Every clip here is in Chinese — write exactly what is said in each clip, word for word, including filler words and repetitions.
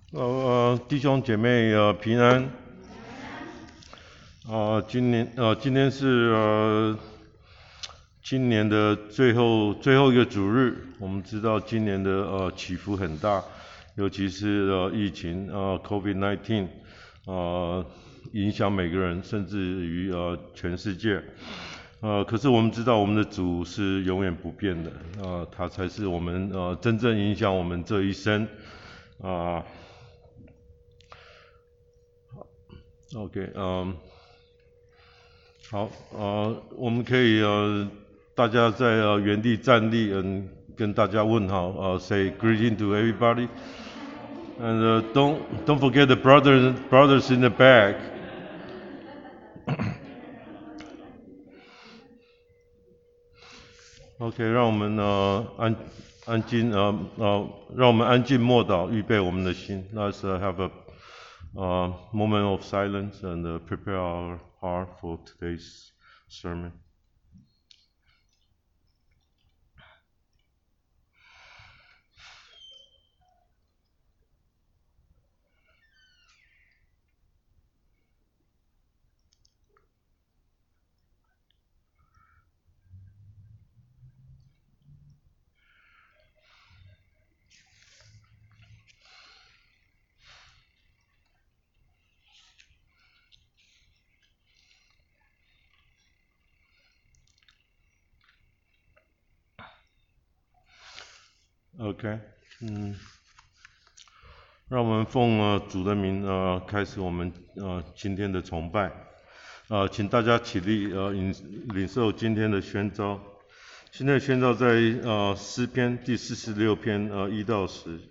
呃呃，弟兄姐妹呃平安。呃，今年呃今天是呃今年的最后最后一个主日。我们知道今年的呃起伏很大，尤其是呃疫情呃 COVID 十九 呃影响每个人，甚至于呃全世界。呃，可是我们知道我们的主是永远不变的，呃，他才是我们呃真正影响我们这一生。啊、OK，嗯，好，呃，我们可以呃大家在呃原地站立，嗯，跟大家问好，呃，say greeting to everybody, and uh, don't don't forget the brothers brothers in the back. OK，让我们呃安安静呃呃，让我们安静默祷，预备我们的心。Let's uh, have a uh, moment of silence and uh, prepare our heart for today's sermon. OK， 嗯，让我们奉呃主的名呃开始我们呃今天的崇拜。呃，请大家起立呃领领受今天的宣召。今天的宣召在呃诗篇第四十六篇呃一到十。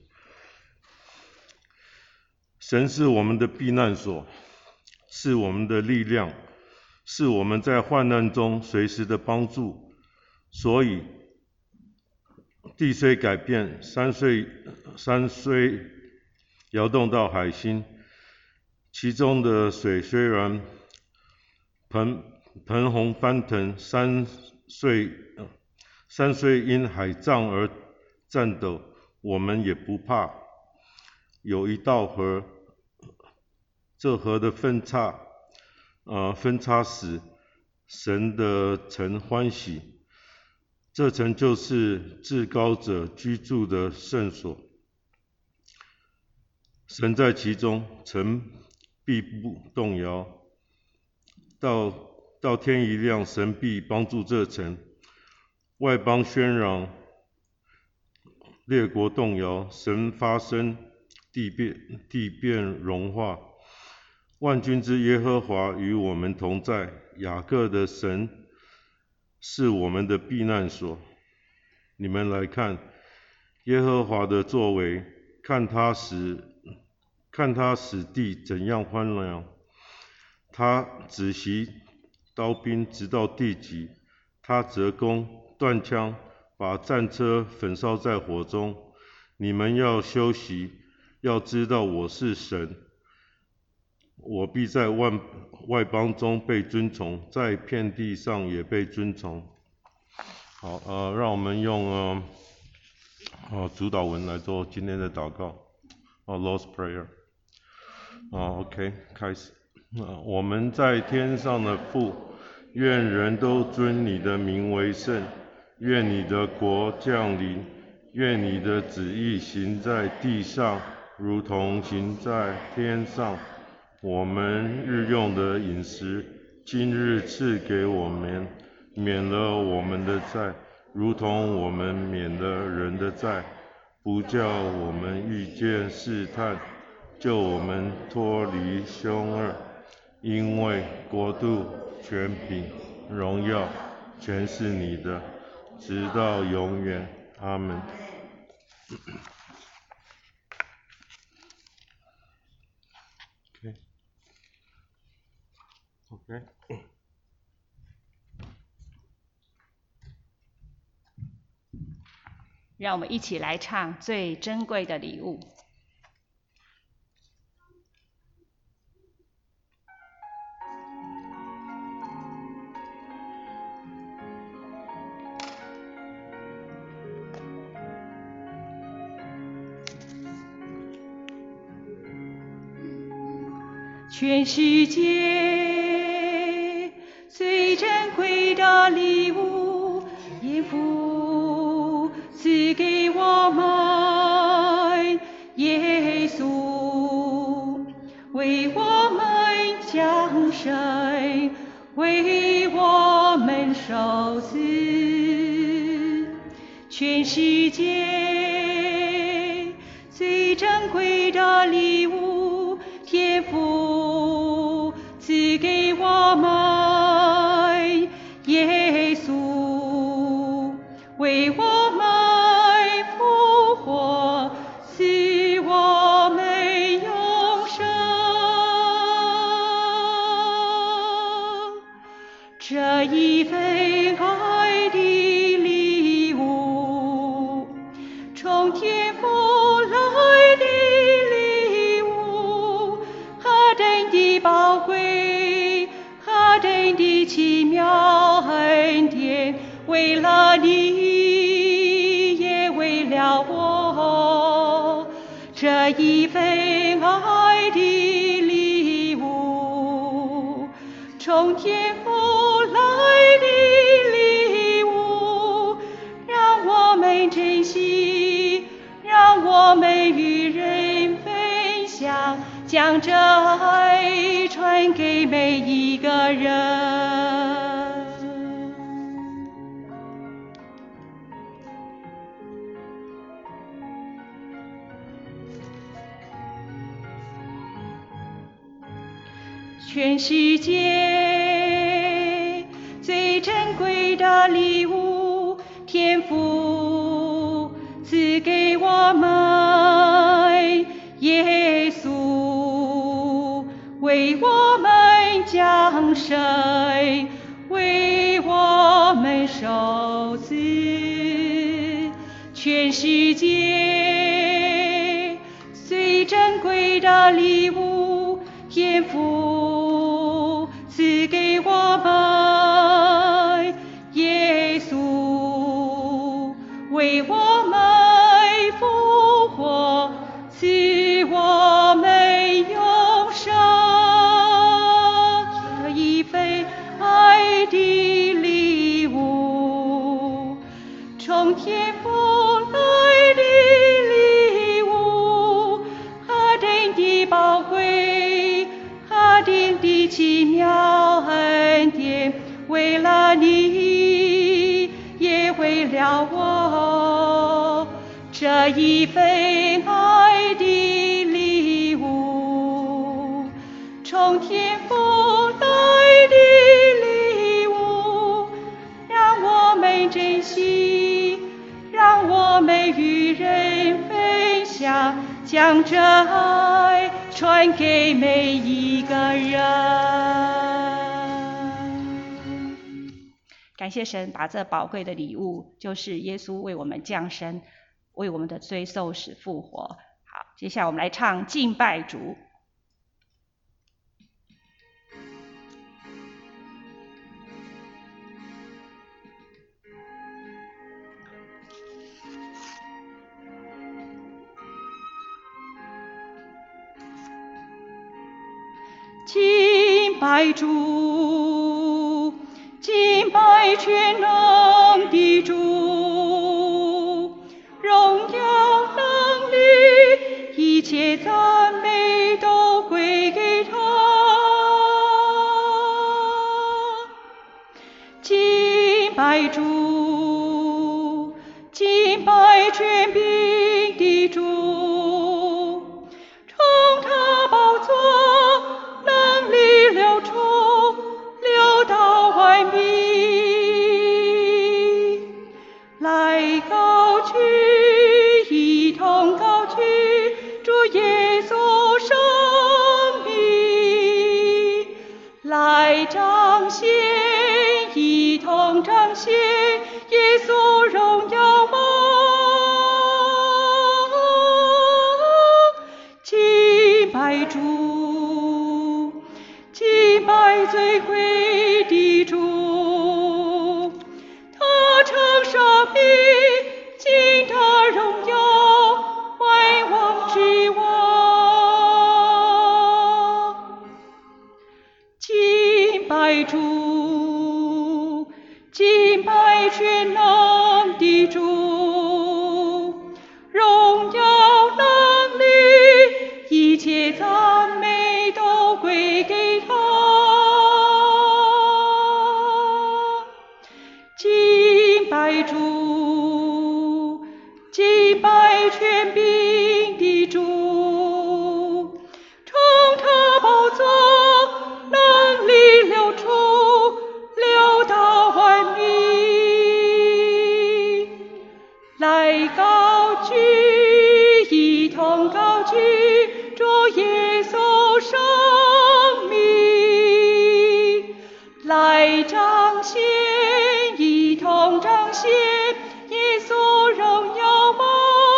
神是我们的避难所，是我们的力量，是我们在患难中随时的帮助。所以地虽改变，山虽山虽摇动到海心，其中的水虽然盆盆洪翻腾，山虽山虽因海涨而颤抖，我们也不怕。有一道河，这河的分叉，呃，分叉时，神的城欢喜。这城就是至高者居住的圣所。神在其中，城必不动摇。到到天一亮，神必帮助这城。外邦喧嚷，列国动摇，神发声，地变地变融化。万军之耶和华与我们同在，雅各的神是我们的避难所。你们来看耶和华的作为，看他使看他使地怎样荒凉。他止息刀兵，直到地极。他折弓断枪，把战车焚烧在火中。你们要休息，要知道我是神。我必在万外邦中被尊崇，在遍地上也被尊崇。好，呃，让我们用呃呃主导文来做今天的祷告。哦 ，Lord's Prayer。啊 ，OK， 开始。啊，我们在天上的父，愿人都尊你的名为圣。愿你的国降临。愿你的旨意行在地上，如同行在天上。我们日用的饮食，今日赐给我们，免了我们的债，如同我们免了人的债，不叫我们遇见试探，救我们脱离凶恶。因为国度、权柄、荣耀，全是你的，直到永远。阿们。OK OK。 让我们一起来唱最珍贵的礼物。 全世界最珍贵的礼物，天父赐给我们，耶稣为我们降生，为我们受死。全世界最珍贵的礼物，天父赐给我们，耶稣为我们复活，使我们永生。这一份爱的礼物，从天父来的礼物，何等的宝贵，何等的奇妙恩典，为了你，也为了我，这一份爱的礼物，从天父来的礼物，让我们珍惜，让我们与人分享，将这爱传给每一个人。全世界最珍贵的礼物，天父赐给我们，耶稣为我们降生，为我们受死。全世界最珍贵的礼物，天父赐给我们，耶稣为我们复活，使我们永生。这一份爱的礼物，从天父来的礼物，何等的宝贵，何等的奇妙恩典，为了你，也为了我，这一份爱的礼物，从天父来的礼物，让我们珍惜，让我们与人分享，将这爱传给每一个人。 感谢神，把这宝贵的礼物，就是耶稣为我们降生，为我们的罪受死复活。好，接下来我们来唱敬拜主。 敬拜主，敬拜全能的主，荣耀能力，一切赞美都归给他。敬拜主，敬拜权柄的主，从他宝座能力流出，流到外面，来高举，一同高举主耶稣生命，来彰显，一同彰显耶稣荣耀我。敬拜主，敬拜最贵的主，他承生命，尽他荣耀，万王之王。 拜主，敬拜全能的主，荣耀能力，一切赞美都归给他。敬拜主，敬拜权柄的主，从他宝座能力流出，流到万民，来高举，一同高举主耶稣生命，来彰显，一同彰显耶稣荣耀吧。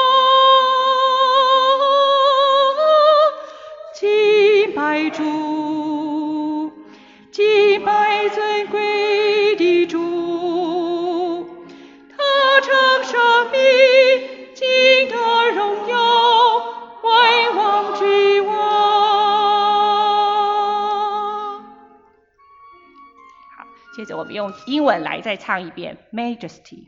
敬拜主，敬拜尊贵的主，他称生命，尽得荣耀，万王之王。 好，接着我们用英文来再唱一遍 Majesty。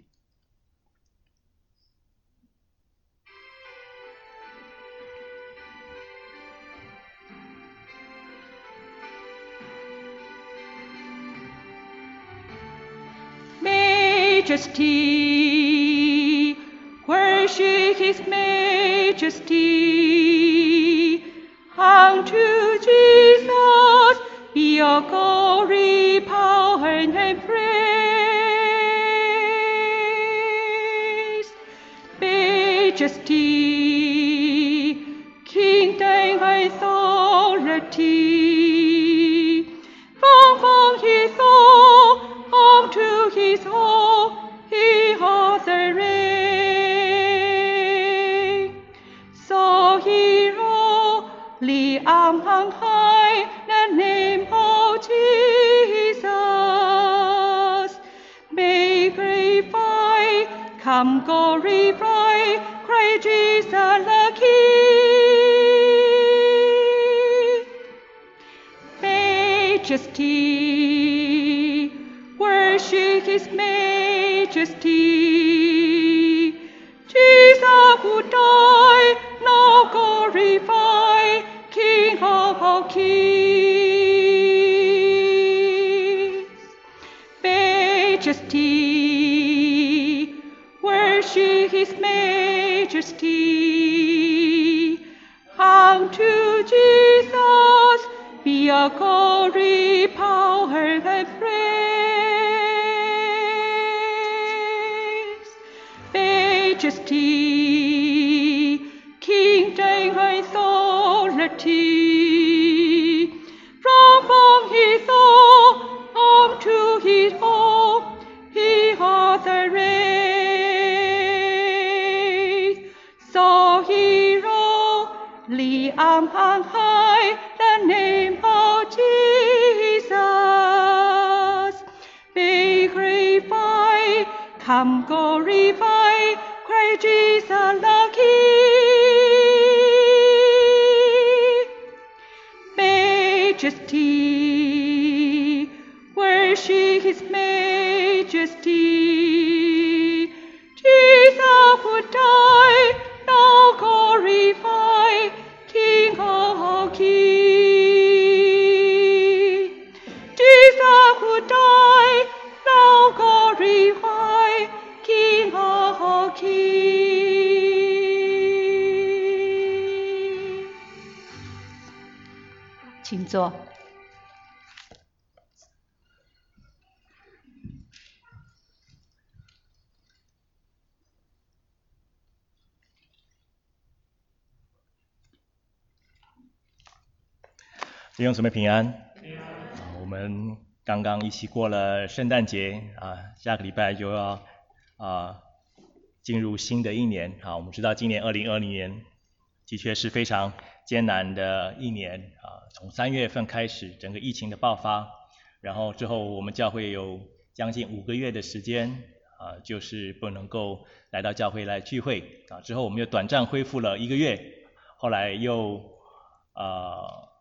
Majesty, worship his majesty. Unto Jesus be all glory, power, and praise. Majesty, kingdom, authority. From, from his throne unto his throne, he has the reign. So he lowly on high, the name of Jesus. May glorify, come glorify, Christ Jesus the King. Majesty, worship his majesty. Jesus who died, now glorify, King of all kings. Majesty, worship his majesty. Unto Jesus be all glory, power, and praise. Majesty, kingdom, authority. From, from his throne unto his throne, he hath the reign. So he lowly on high, the name of Jesus. Be glorified, come glorify, Christ Jesus the King. Majesty, worship his majesty. Jesus who died, now glorify, King of all kings. Jesus who died, now glorify, King of all kings. 请坐。 弟兄姊妹平安。啊我们刚刚一起过了圣诞节啊，下个礼拜就要啊进入新的一年啊。我们知道今年二零二零年的确是非常艰难的一年啊，从三月份开始整个疫情的爆发，然后之后我们教会有将近五个月的时间啊，就是不能够来到教会来聚会啊。之后我们又短暂恢复了一个月，后来又呃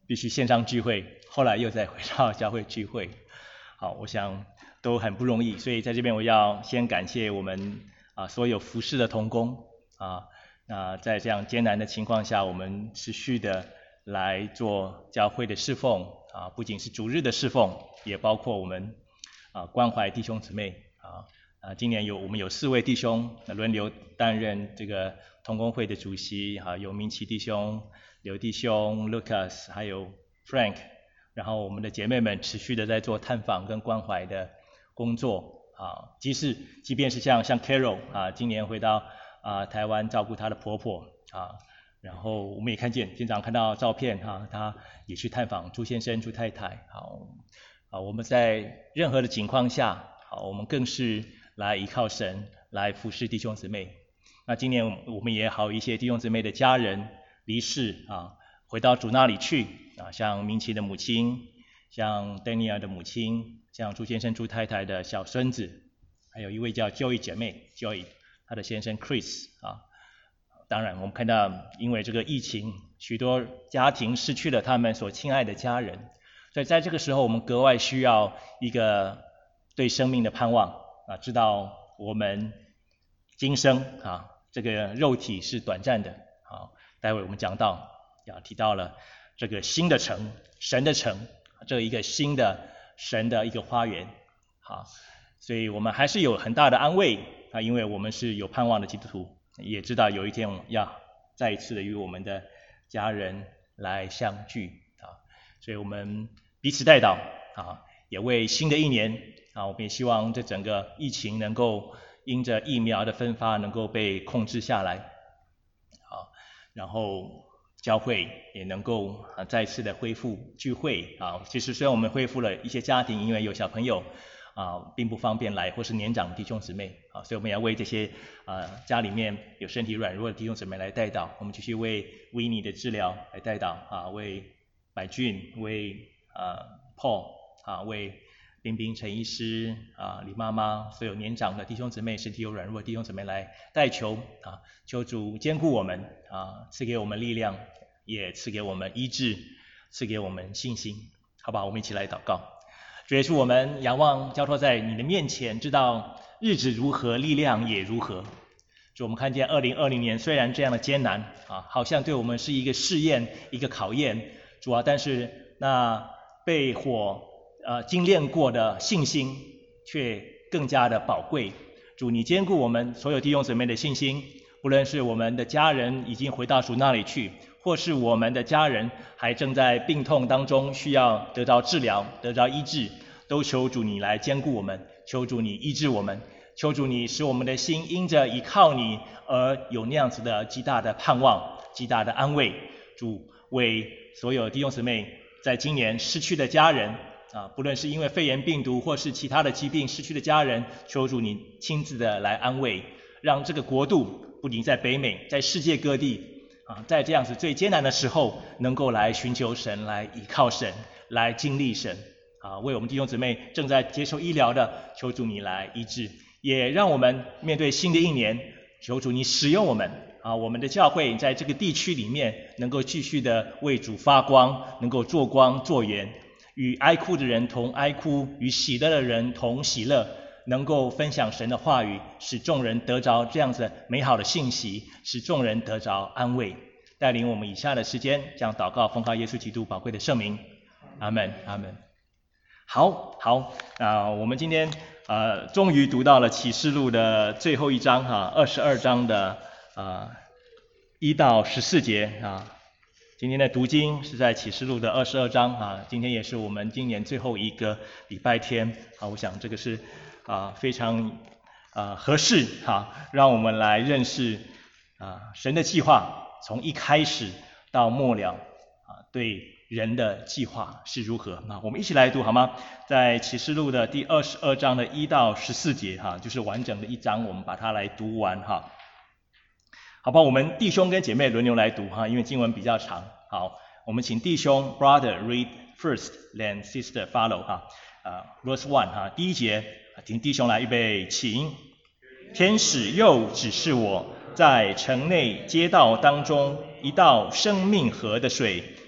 必须线上聚会，后来又再回到教会聚会。好，我想都很不容易，所以在这边我要先感谢我们啊所有服侍的同工啊，那在这样艰难的情况下，我们持续的来做教会的侍奉啊，不仅是主日的侍奉，也包括我们啊关怀弟兄姊妹啊。啊，今年有我们有四位弟兄轮流担任这个同工会的主席啊，有明奇弟兄、刘弟兄、Lucas 还有 Frank， 然后我们的姐妹们持续的在做探访跟关怀的工作啊，即使即便是像像 Carol 啊，今年回到啊台湾照顾她的婆婆啊，然后我们也看见经常看到照片哈、啊，她也去探访朱先生、朱太太。好啊，我们在任何的情况下，好，我们更是来依靠神，来服侍弟兄姊妹。那今年我们也好一些弟兄姊妹的家人离世啊，回到主那里去啊，像明奇的母亲，像 Daniel 的母亲，像朱先生、朱太太的小孙子，还有一位叫 Joy 姐妹 Joy， 她的先生 Chris 啊。当然，我们看到因为这个疫情，许多家庭失去了他们所亲爱的家人，所以在这个时候，我们格外需要一个对生命的盼望。啊，知道我们今生啊，这个肉体是短暂的。好，待会我们讲到，要提到了这个新的城，神的城，这一个新的神的一个花园。好，所以我们还是有很大的安慰啊，因为我们是有盼望的基督徒，也知道有一天我们要再一次的与我们的家人来相聚啊，所以我们彼此代祷啊，也为新的一年。啊，我们也希望这整个疫情能够因着疫苗的分发能够被控制下来，好，然后教会也能够啊再次的恢复聚会啊。其实虽然我们恢复了一些家庭，因为有小朋友啊并不方便来，或是年长的弟兄姊妹啊，所以我们要为这些啊家里面有身体软弱的弟兄姊妹来代祷。我们继续为维尼的治疗来代祷啊，为百俊，为啊 Paul 啊，为冰冰、陈医师啊、李妈妈，所有年长的弟兄姊妹、身体有软弱的弟兄姊妹来代求啊，求主坚固我们啊，赐给我们力量，也赐给我们医治，赐给我们信心，好吧？我们一起来祷告。主耶稣，我们仰望交托在你的面前，知道日子如何，力量也如何。主，我们看见二零二零年虽然这样的艰难啊，好像对我们是一个试验、一个考验，主啊，但是那被火呃，精炼过的信心却更加的宝贵。主，你坚固我们所有弟兄姊妹的信心，不论是我们的家人已经回到主那里去，或是我们的家人还正在病痛当中需要得到治疗、得到医治，都求主你来坚固我们，求主你医治我们，求主你使我们的心因着依靠你而有那样子的极大的盼望、极大的安慰。主，为所有弟兄姊妹在今年失去的家人啊，不论是因为肺炎病毒或是其他的疾病失去的家人，求主你亲自的来安慰，让这个国度不仅在北美，在世界各地啊，在这样子最艰难的时候，能够来寻求神，来依靠神，来经历神啊。为我们弟兄姊妹正在接受医疗的，求主你来医治，也让我们面对新的一年，求主你使用我们啊，我们的教会在这个地区里面能够继续的为主发光，能够做光做盐。与哀哭的人同哀哭，与喜乐的人同喜乐，能够分享神的话语，使众人得着这样子美好的信息，使众人得着安慰。带领我们以下的时间，将祷告奉靠耶稣基督宝贵的圣名，阿们，阿们。好，好，啊、呃，我们今天呃终于读到了启示录的最后一章哈，二十二章的啊一到十四节啊。今天的读经是在启示录的二十二章啊，今天也是我们今年最后一个礼拜天啊，我想这个是啊非常啊合适哈，让我们来认识啊神的计划从一开始到末了啊对人的计划是如何啊，我们一起来读好吗？在启示录的第二十二章的一到十四节哈，就是完整的一章，我们把它来读完哈。好吧，我们弟兄跟姐妹轮流来读哈，因为经文比较长。好，我们请弟兄 brother read first, then sister follow 哈。呃 verse one 哈，第一节，请弟兄来预备，请。天使又指示我，在城内街道当中一道生命河的水，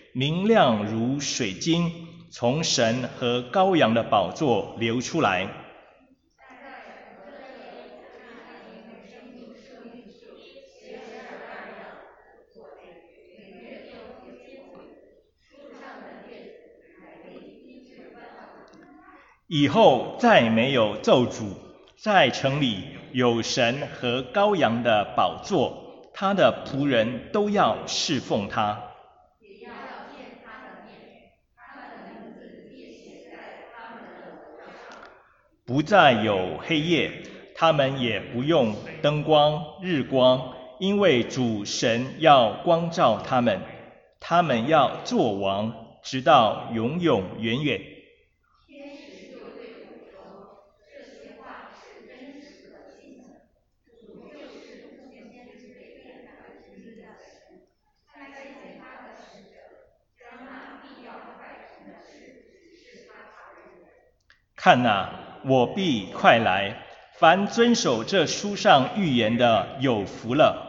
明亮如水晶，从神和羔羊的宝座流出来。以后再没有咒诅，在城里有神和羔羊的宝座，他的仆人都要侍奉他。不再有黑夜，他们也不用灯光、日光，因为主神要光照他们，他们要作王，直到永永远远。看哪，我必快来，凡遵守这书上预言的有福了。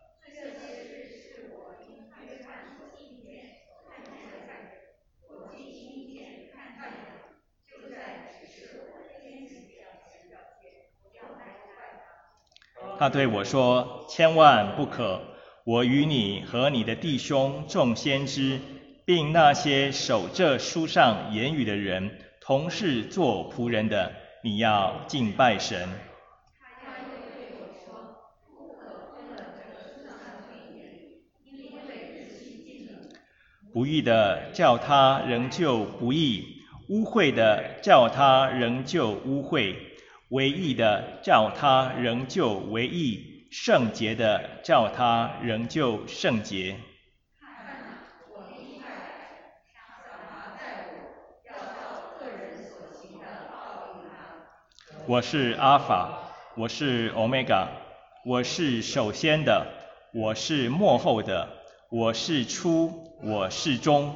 他对我说，千万不可，我与你和你的弟兄众先知，并那些守这书上言语的人，同是做仆人的，你要敬拜神。不义的叫他仍旧不义，污秽的叫他仍旧污秽，为义的叫他仍旧为义，圣洁的叫他仍旧圣洁。我是阿法，我是欧米伽，我是首先的，我是末后的，我是初，我是终。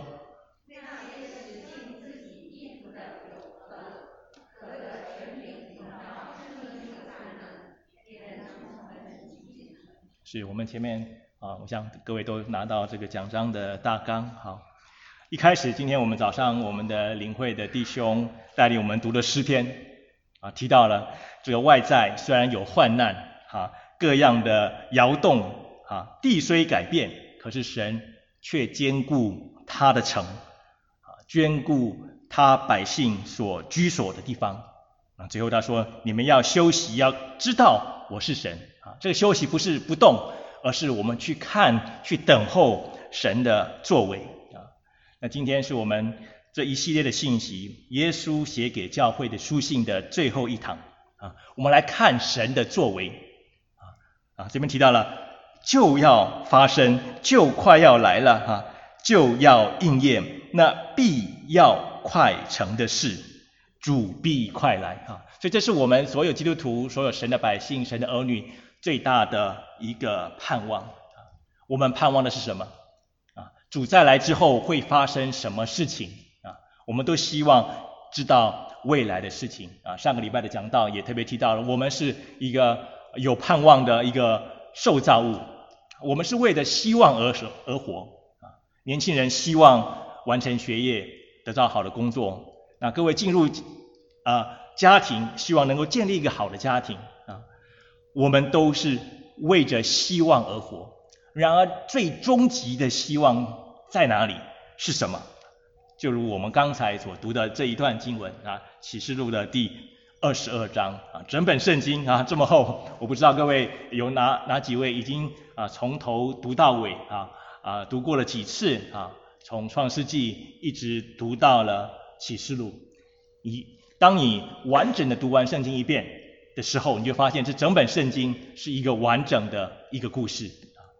是我们前面啊，我想各位都拿到这个讲章的大纲。好，一开始今天我们早上我们的灵会的弟兄带领我们读的诗篇啊，提到了这个外在虽然有患难啊，各样的摇动啊，地虽改变，可是神却坚固他的城啊，眷顾他百姓所居所的地方啊。最后他说，你们要休息，要知道我是神啊。这个休息不是不动，而是我们去看，去等候神的作为啊。那今天是我们这一系列的信息，耶稣写给教会的书信的最后一堂啊，我们来看神的作为啊啊，这边提到了就要发生，就快要来了啊，就要应验那必要快成的事，主必快来啊。所以这是我们所有基督徒、所有神的百姓、神的儿女最大的一个盼望啊。我们盼望的是什么啊？主再来之后会发生什么事情啊？我们都希望知道未来的事情啊。上个礼拜的讲道也特别提到了，我们是一个有盼望的一个受造物，我们是为了希望而而活啊。年轻人希望完成学业，得到好的工作。那各位进入啊家庭，希望能够建立一个好的家庭啊。我们都是为着希望而活。然而最终极的希望在哪里？是什么？就如我们刚才所读的这一段经文啊，启示录的第二十二章啊，整本圣经啊这么厚，我不知道各位有哪哪几位已经啊从头读到尾啊啊读过了几次啊，从创世纪一直读到了启示录。你当你完整的读完圣经一遍的时候，你就发现这整本圣经是一个完整的一个故事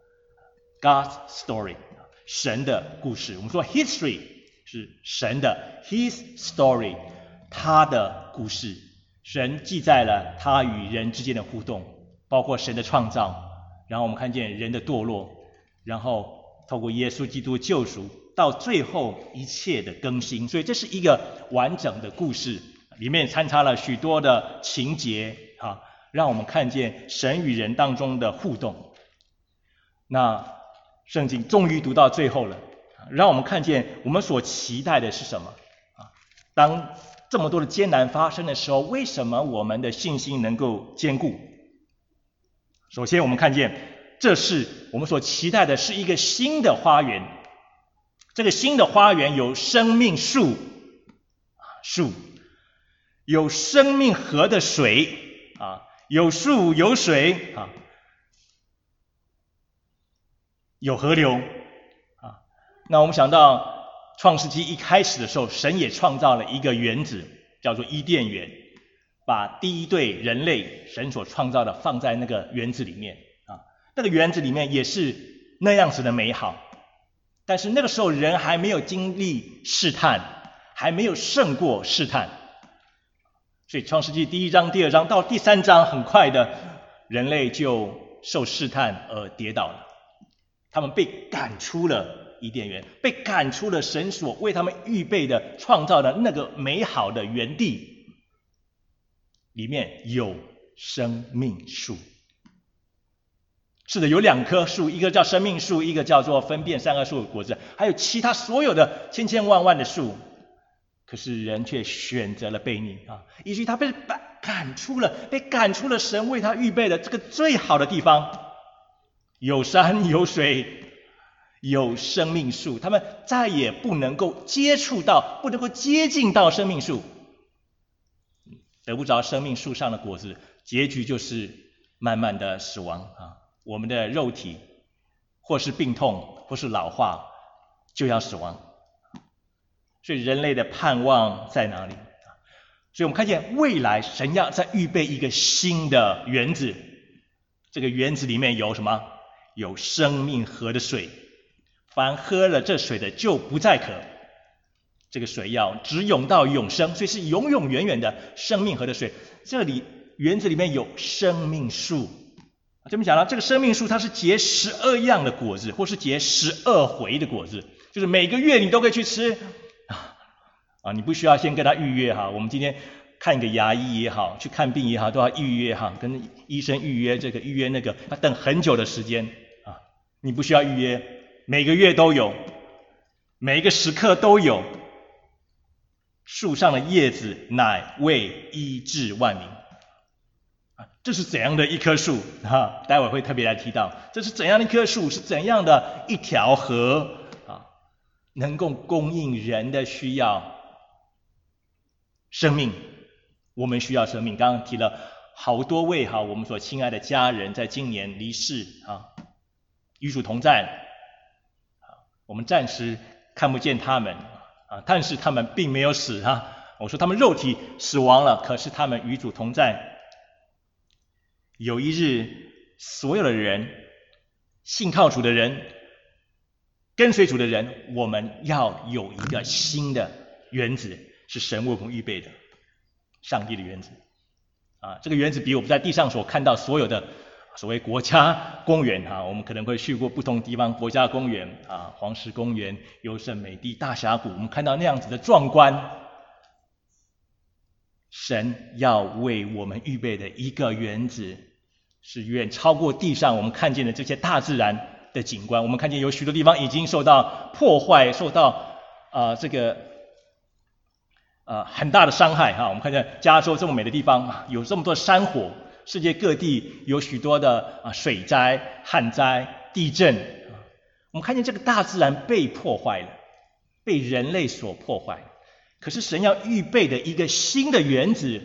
，God's story， 神的故事。我们说 history 是神的 His story， 他的故事。神记载了他与人之间的互动，包括神的创造，然后我们看见人的堕落，然后透过耶稣基督救赎，到最后一切的更新。所以这是一个完整的故事，里面参插了许多的情节啊，让我们看见神与人当中的互动。那圣经终于读到最后了啊， 让我们看见我们所期待的是什么啊？当这么多的艰难发生的时候，为什么我们的信心能够坚固？首先我们看见，这是我们所期待的是一个新的花园。这个新的花园有生命树，树有生命河的水啊，有树有水啊，有河流啊。那我们想到创世纪一开始的时候，神也创造了一个园子，叫做伊甸园，把第一对人类神所创造的放在那个园子里面啊。那个园子里面也是那样子的美好，但是那个时候人还没有经历试探，还没有胜过试探，所以创世纪第一章第二章到第三章，很快的人类就受试探而跌倒了，他们被赶出了伊甸园，被赶出了神所为他们预备的创造的那个美好的园地，里面有生命树。是的，有两棵树，一个叫生命树，一个叫做分辨善恶树的果子，还有其他所有的千千万万的树，可是人却选择了悖逆啊，以至于他被赶出了，被赶出了神为他预备的这个最好的地方，有山有水有生命树，他们再也不能够接触到，不能够接近到生命树，得不着生命树上的果子，结局就是慢慢的死亡啊。我们的肉体或是病痛或是老化就要死亡，所以人类的盼望在哪里？所以我们看见未来神要再预备一个新的园子，这个园子里面有什么？有生命河的水，凡喝了这水的就不再渴，这个水要直涌到永生，所以是永永远远的生命河的水。这里园子里面有生命树，这边讲到这个生命树它是结十二样的果子，或是结十二回的果子，就是每个月你都可以去吃啊，你不需要先跟他预约哈。我们今天看一个牙医也好，去看病也好，都要预约哈，跟医生预约这个预约那个，要等很久的时间啊。你不需要预约，每个月都有，每一个时刻都有。树上的叶子乃为医治万民。这是怎样的一棵树啊？待会会特别来提到，这是怎样的一棵树，是怎样的一条河啊，能够供应人的需要，生命，我们需要生命。刚刚提了好多位哈，我们所亲爱的家人在今年离世啊，与主同在啊，我们暂时看不见他们啊，但是他们并没有死啊。我说他们肉体死亡了，可是他们与主同在。有一日，所有的人，信靠主的人，跟随主的人，我们要有一个新的园子，是神为我们预备的，上帝的园子啊。这个园子比我们在地上所看到所有的所谓国家公园啊，我们可能会去过不同地方国家公园啊，黄石公园、优胜美地、大峡谷，我们看到那样子的壮观。神要为我们预备的一个园子，是远超过地上我们看见的这些大自然的景观。我们看见有许多地方已经受到破坏，受到呃这个呃很大的伤害哈。我们看见加州这么美的地方，有这么多山火，世界各地有许多的啊水灾、旱灾、地震。我们看见这个大自然被破坏了，被人类所破坏。可是神要预备的一个新的园子，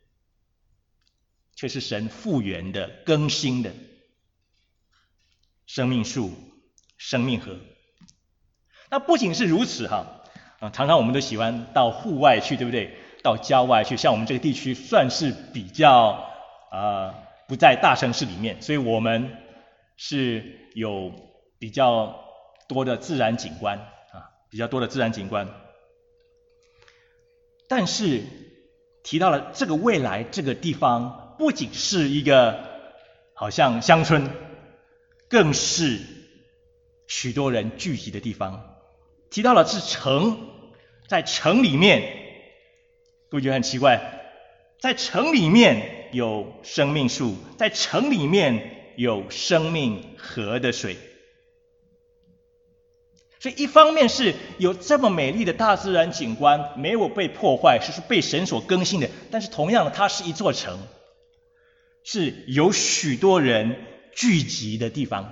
却是神复原的、更新的生命树、生命河。那不仅是如此哈，啊，常常我们都喜欢到户外去，对不对？到郊外去，像我们这个地区算是比较呃不在大城市里面，所以我们是有比较多的自然景观啊，比较多的自然景观。但是提到了这个未来这个地方，不仅是一个好像乡村，更是许多人聚集的地方。提到了是城，在城里面，各位觉得很奇怪，在城里面有生命树，在城里面有生命河的水。 所以一方面是有这么美丽的大自然景观没有被破坏，是被神所更新的，但是同样的，它是一座城，是有许多人聚集的地方。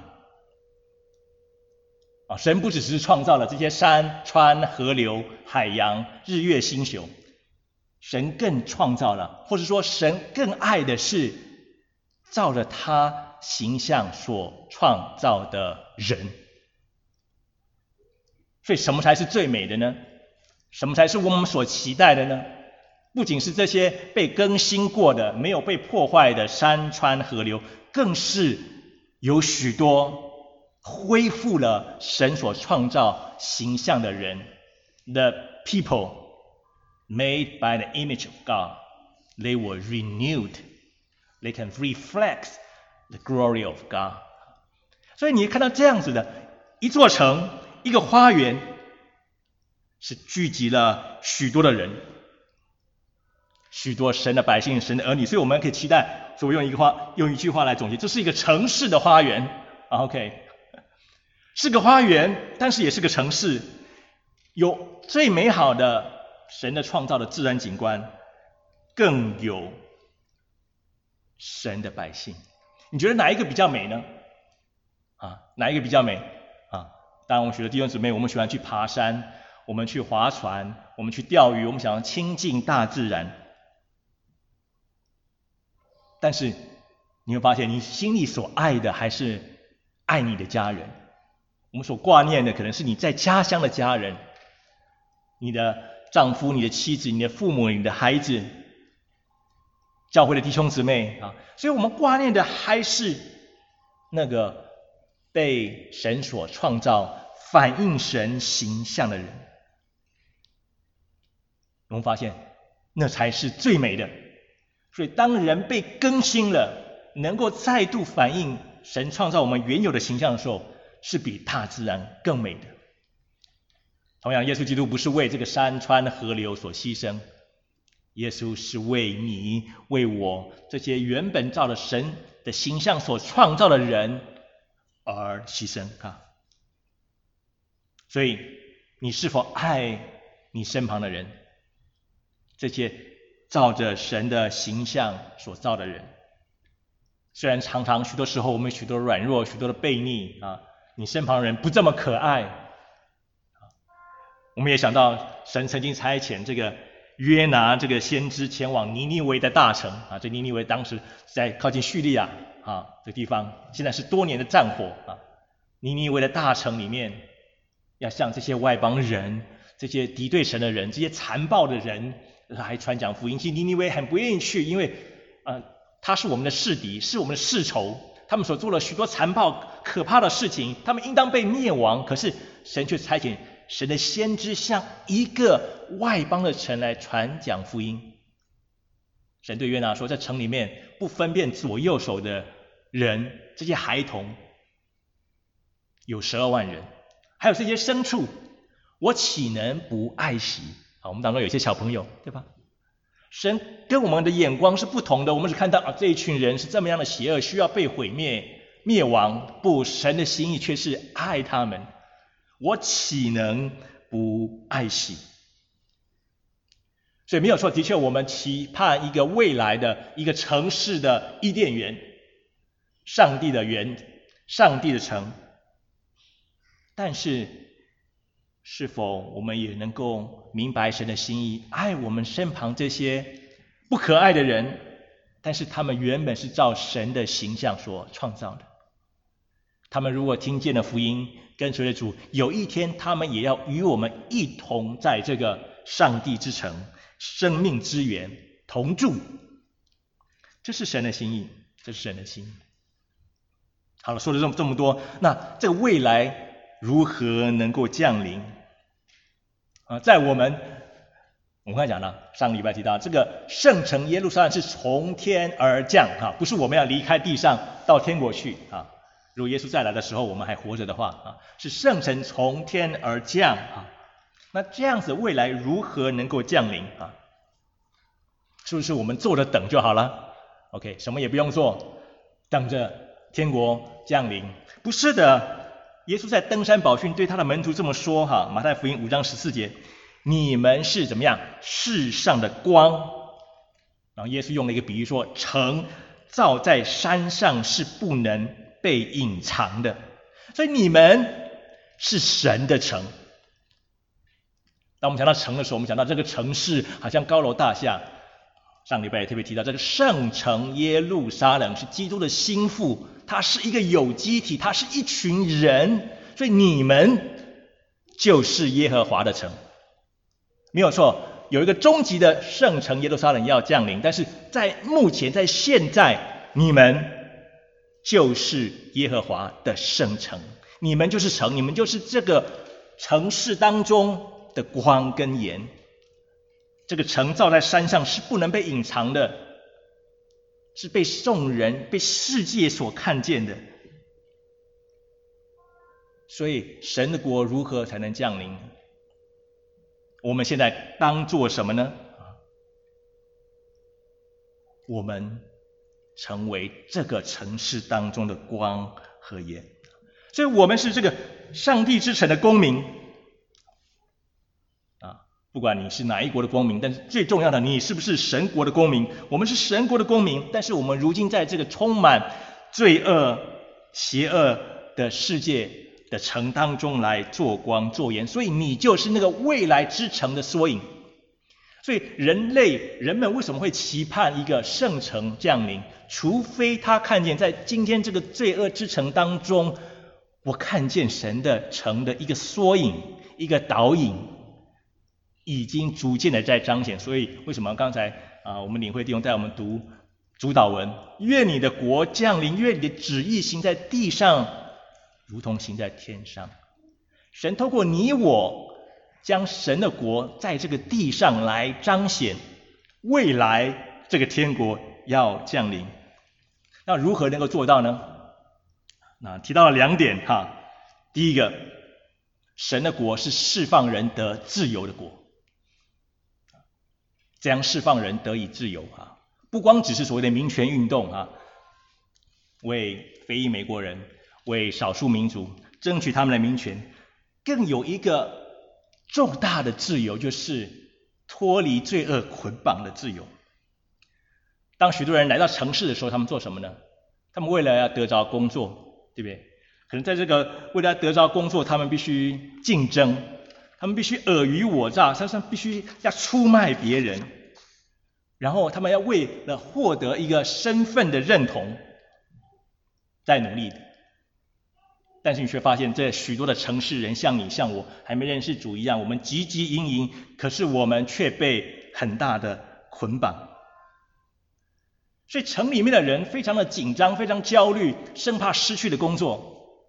啊，神不只是创造了这些山川河流海洋日月星宿，神更创造了，或者说神更爱的是照着他形象所创造的人。所以什么才是最美的呢？什么才是我们所期待的呢？不仅是这些被更新过的没有被破坏的山川河流，更是有许多恢复了神所创造形象的人。 The people made by the image of God, they were renewed. They can reflect the glory of God. 所以你看到这样子的一座城，一个花园，是聚集了许多的人，许多神的百姓，神的儿女。所以我们可以期待，所以我用一个话，用一句话来总结，这是一个城市的花园。OK， 是个花园，但是也是个城市，有最美好的神的创造的自然景观，更有神的百姓。你觉得哪一个比较美呢？啊，哪一个比较美？啊，当然我们许多弟兄姊妹，我们喜欢去爬山，我们去划船，我们去钓鱼，我们想要亲近大自然。但是你会发现，你心里所爱的还是爱你的家人。我们所挂念的可能是你在家乡的家人，你的丈夫、你的妻子、你的父母、你的孩子，教会的弟兄姊妹啊。所以我们挂念的还是那个被神所创造、反映神形象的人。我们发现那才是最美的。所以当人被更新了，能够再度反映神创造我们原有的形象的时候，是比大自然更美的。同样，耶稣基督不是为这个山川河流所牺牲，耶稣是为你、为我这些原本照着神的形象所创造的人而牺牲啊！所以，你是否爱你身旁的人？这些照着神的形象所造的人，虽然常常许多时候我们许多软弱、许多的悖逆啊，你身旁的人不这么可爱。我们也想到神曾经差遣这个约拿这个先知前往尼尼微的大城啊，这尼尼微当时在靠近叙利亚啊这地方，现在是多年的战火啊。尼尼微的大城里面，要向这些外邦人、这些敌对神的人、这些残暴的人来传讲福音。其实尼尼微很不愿意去，因为呃他是我们的世敌，是我们的世仇，他们所做了许多残暴可怕的事情，他们应当被灭亡。可是神却差遣神的先知向一个外邦的城来传讲福音。神对约拿说，在城里面不分辨左右手的人，这些孩童有十二万人，还有这些牲畜，我岂能不爱惜？好，我们当中有些小朋友，对吧？神跟我们的眼光是不同的，我们只看到啊这一群人是这么样的邪恶，需要被毁灭灭亡。不，神的心意却是爱他们，我岂能不爱惜？所以没有错，的确我们期盼一个未来的一个城市的伊甸园，上帝的园，上帝的城。但是是否我们也能够明白神的心意，爱我们身旁这些不可爱的人，但是他们原本是照神的形象所创造的。他们如果听见了福音，跟随了主，有一天他们也要与我们一同在这个上帝之城、生命之源同住。这是神的心意，这是神的心意。好了，说了这么这么多，那这个未来如何能够降临啊？在我们我们刚才讲了，上个礼拜提到这个圣城耶路撒冷是从天而降啊，不是我们要离开地上到天国去啊。如果耶稣再来的时候我们还活着的话啊，是圣城从天而降啊。那这样子未来如何能够降临啊？是不是我们坐着等就好了 ？OK， 什么也不用做，等着天国降临？不是的。 耶稣在登山宝训对他的门徒这么说哈，马太福音五章十四节，你们是怎么样？世上的光。然后耶稣用了一个比喻说，城造在山上是不能被隐藏的，所以你们是神的城。当我们讲到城的时候，我们讲到这个城市好像高楼大厦。上礼拜也特别提到，这个圣城耶路撒冷是基督的心腹，它是一个有机体，它是一群人，所以你们就是耶和华的城，没有错。有一个终极的圣城耶路撒冷要降临，但是在目前在现在，你们就是耶和华的圣城，你们就是城，你们就是这个城市当中的光跟盐。这个城造在山上是不能被隐藏的，是被众人被世界所看见的。所以神的国如何才能降临？我们现在当做什么呢？我们成为这个城市当中的光和盐，所以我们是这个上帝之城的公民啊！不管你是哪一国的公民，但是最重要的，你是不是神国的公民？我们是神国的公民，但是我们如今在这个充满罪恶、邪恶的世界的城当中来做光做盐，所以你就是那个未来之城的缩影。所以人类人们为什么会期盼一个圣城降临？除非他看见在今天这个罪恶之城当中，我看见神的城的一个缩影，一个导引，已经逐渐的在彰显。所以为什么刚才啊、呃、我们领会弟兄带我们读主祷文，愿你的国降临，愿你的旨意行在地上，如同行在天上。神透过你我，将神的国在这个地上来彰显，未来这个天国要降临。那如何能够做到呢？那提到了两点哈。第一个，神的国是释放人得自由的国，这样释放人得以自由哈，不光只是所谓的民权运动啊，为非裔美国人、为少数民族争取他们的民权，更有一个重大的自由，就是脱离罪恶捆绑的自由。当许多人来到城市的时候，他们做什么呢？他们为了要得着工作，对不对？可能在这个为了得着工作，他们必须竞争，他们必须尔虞我诈，他们必须要出卖别人，然后他们要为了获得一个身份的认同，在努力的。但是你却发现，这许多的城市人像你像我，还没认识主一样，我们汲汲营营，可是我们却被很大的捆绑。所以城里面的人非常的紧张，非常焦虑，生怕失去了工作。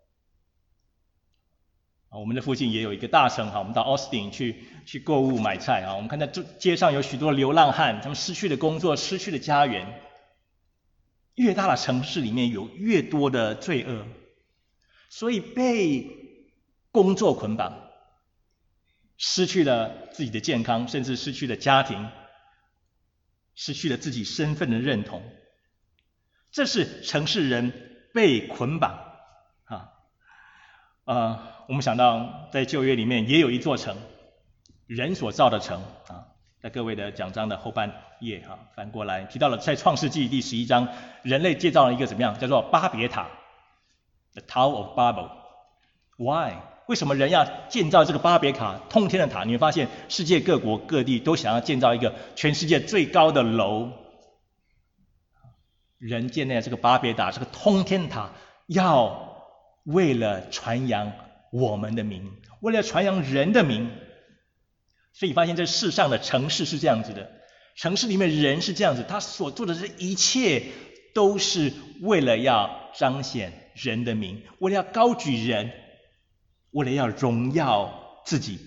我们的附近也有一个大城，我们到奥斯汀去去购物买菜啊，我们看到街上有许多流浪汉，他们失去了工作，失去了家园。越大的城市里面有越多的罪恶，所以被工作捆绑，失去了自己的健康，甚至失去了家庭，失去了自己身份的认同。这是城市人被捆绑啊。呃，我们想到在旧约里面也有一座城，人所造的城啊，在各位的讲章的后半页啊，翻过来提到了在创世纪第十一章，人类建造了一个怎么样，叫做巴别塔 The Tower of Babel。Why？ 为什么人要建造这个巴别塔，通天的塔？你会发现世界各国各地都想要建造一个全世界最高的楼，人建立了这个巴别塔，这个通天塔，要为了传扬我们的名，为了传扬人的名。所以你发现这世上的城市是这样子的，城市里面人是这样子，他所做的这一切都是为了要彰显人的名，为了要高举人，为了要荣耀自己。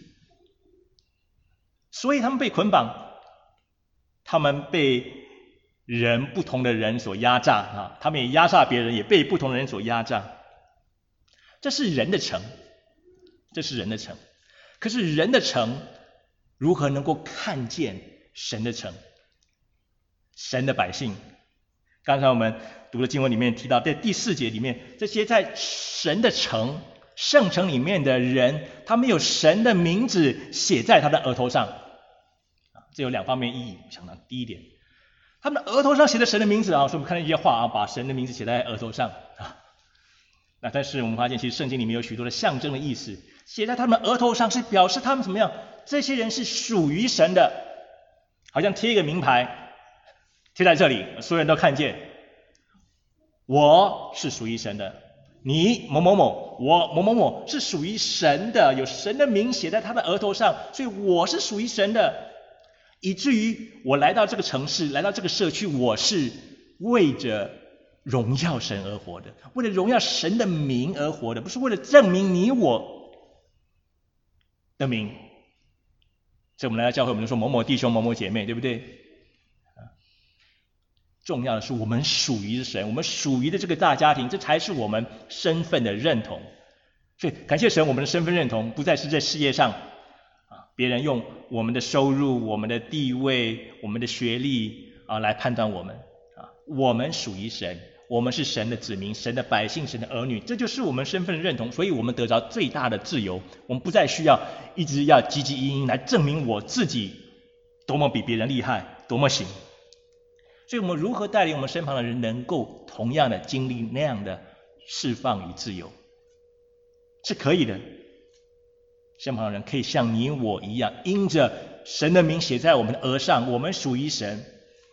所以他们被捆绑，他们被人不同的人所压榨啊，他们也压榨别人，也被不同的人所压榨。这是人的城，这是人的城。可是人的城如何能够看见神的城，神的百姓？刚才我们读的经文里面提到，在第四节里面，这些在神的城、 圣城里面的人，他们有神的名字写在他的额头上。这有两方面意义，我想到第一点，他们的额头上写的神的名字啊，所以我们看到一些话啊，把神的名字写在额头上啊。那但是我们发现，其实圣经里面有许多的象征的意思，写在他们额头上是表示他们怎么样？这些人是属于神的，好像贴一个名牌贴在这里，所有人都看见，我是属于神的，你某某某，我某某某是属于神的，有神的名写在他的额头上，所以我是属于神的。以至于我来到这个城市，来到这个社区，我是为着荣耀神而活的，为了荣耀神的名而活的，不是为了证明你我的名。所以我们来到教会，我们就说某某弟兄某某姐妹，对不对？重要的是我们属于神，我们属于的这个大家庭，这才是我们身份的认同。所以感谢神，我们的身份认同不再是在世界上别人用我们的收入、我们的地位、我们的学历啊来判断我们啊，我们属于神，我们是神的子民、神的百姓、神的儿女，这就是我们身份的认同。所以我们得着最大的自由，我们不再需要一直要汲汲营营来证明我自己多么比别人厉害，多么行。所以我们如何带领我们身旁的人能够同样的经历那样的释放与自由，是可以的。身旁的人可以像你我一样，因着神的名写在我们的额上，我们属于神，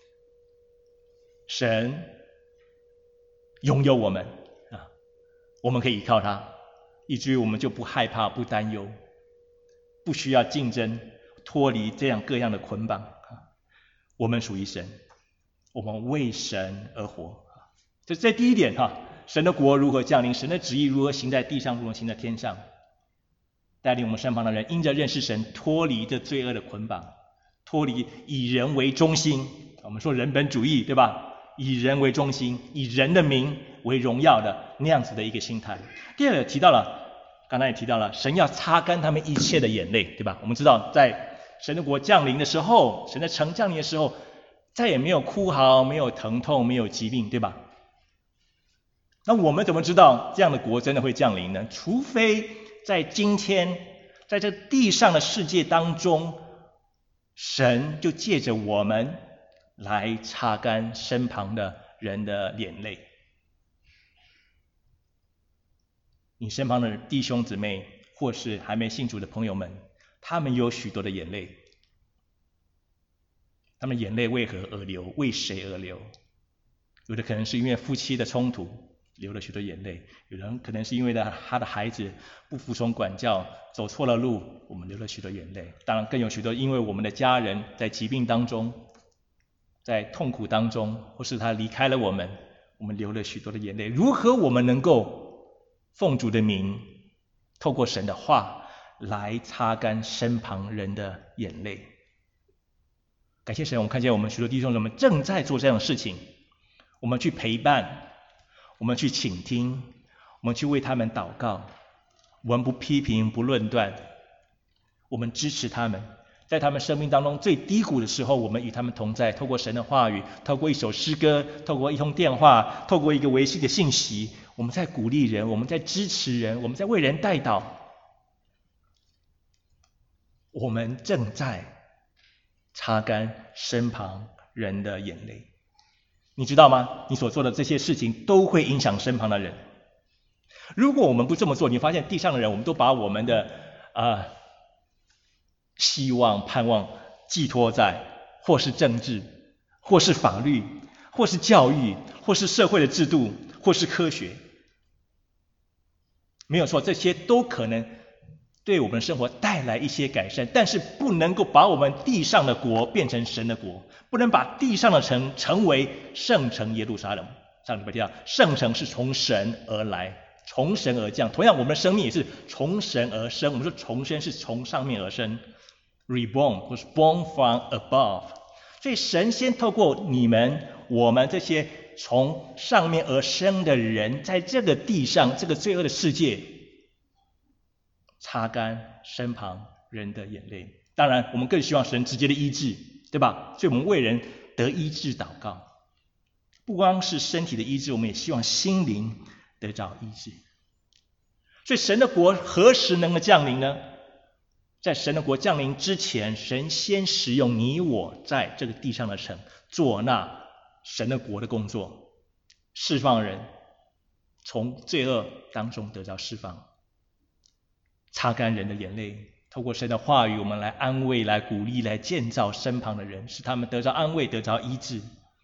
神拥有我们啊，我们可以依靠他，以至于我们就不害怕、不担忧，不需要竞争，脱离这样各样的捆绑啊。我们属于神，我们为神而活。这这第一点哈，神的国如何降临，神的旨意如何行在地上，如何行在天上。带领我们身旁的人因着认识神，脱离这罪恶的捆绑，脱离以人为中心，我们说人本主义对吧？以人为中心，以人的名为荣耀的那样子的一个心态。第二个提到了，刚才也提到了，神要擦干他们一切的眼泪，对吧？我们知道在神的国降临的时候，神的城降临的时候，再也没有哭嚎，没有疼痛，没有疾病，对吧？那我们怎么知道这样的国真的会降临呢？除非在今天，在这地上的世界当中，神就借着我们来擦干身旁的人的眼泪。你身旁的弟兄姊妹，或是还没信主的朋友们，他们有许多的眼泪。他们眼泪为何而流？为谁而流？有的可能是因为夫妻的冲突，流了许多眼泪；有人可能是因为他的孩子不服从管教，走错了路，我们流了许多眼泪。当然更有许多因为我们的家人在疾病当中，在痛苦当中，或是他离开了我们，我们流了许多的眼泪。如何我们能够奉主的名，透过神的话来擦干身旁人的眼泪？感谢神，我们看见我们许多弟兄姊妹正在做这样的事情，我们去陪伴，我们去倾听，我们去为他们祷告，我们不批评不论断，我们支持他们，在他们生命当中最低谷的时候，我们与他们同在，透过神的话语，透过一首诗歌，透过一通电话，透过一个微信的信息，我们在鼓励人，我们在支持人，我们在为人代祷，我们正在擦干身旁人的眼泪。你知道吗？你所做的这些事情都会影响身旁的人。如果我们不这么做，你发现地上的人，我们都把我们的呃希望盼望寄托在或是政治，或是法律，或是教育，或是社会的制度，或是科学。没有错，这些都可能对我们的生活带来一些改善，但是不能够把我们地上的国变成神的国，不能把地上的城成为圣城耶路撒冷。上礼拜提到，圣城是从神而来，从神而降。同样，我们的生命也是从神而生。我们说重生是从上面而生 ，reborn 或是 born from above。所以神先透过你们、我们这些从上面而生的人，在这个地上这个罪恶的世界，擦干身旁人的眼泪。当然我们更希望神直接的医治，对吧？所以我们为人得医治祷告，不光是身体的医治，我们也希望心灵得着医治。 所以神的国何时能够降临呢？在神的国降临之前，神先使用你我在这个地上的城，做那神的国的工作，释放人从罪恶当中得到释放，擦干人的眼泪，透过神的话语，我们来安慰、来鼓励、来建造身旁的人，使他们得着安慰、得着医治。